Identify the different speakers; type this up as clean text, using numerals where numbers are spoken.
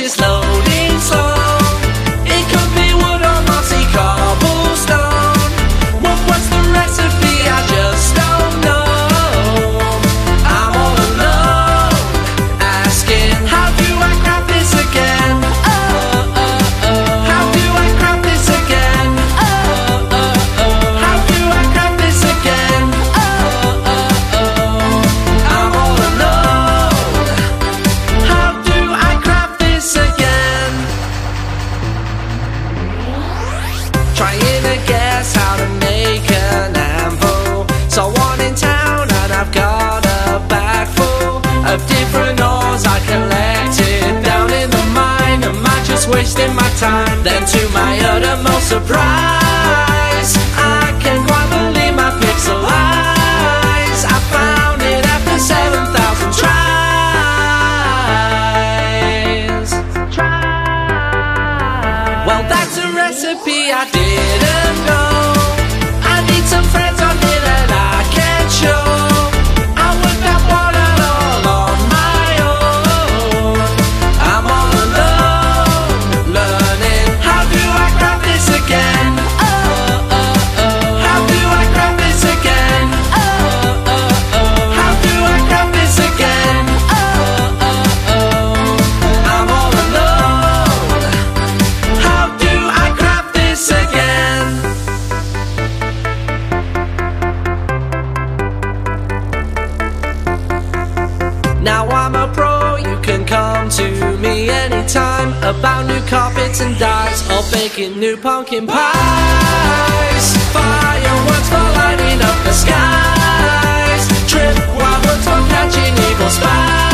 Speaker 1: is loading slow. It could be wood or mossy cobblestone. What's the recipe? I just don't know. I'm all alone, asking, how do I craft this again? How do I craft this again? How do I craft this again? I'm all alone. How do I craft this again? Trying to guess how to make an anvil. So one in town and I've got a bag full of different ores I collected down in the mine. Am I just wasting my time? Then to my uttermost surprise, I can quite believe my pixel eyes. I found it after 7,000 tries. Well, that's a recipe I didn't know. I need some friends on here that I can show. I worked that one out all on my own. I'm all alone, learning. How do I craft this again? How do I craft this again? How do I craft this again? I'm all alone. How do I craft this again? Now I'm a pro, you can come to me anytime about new carpets and dyes or baking new pumpkin pies. Fireworks for lighting up the skies, trip wildwoods for catching evil spies.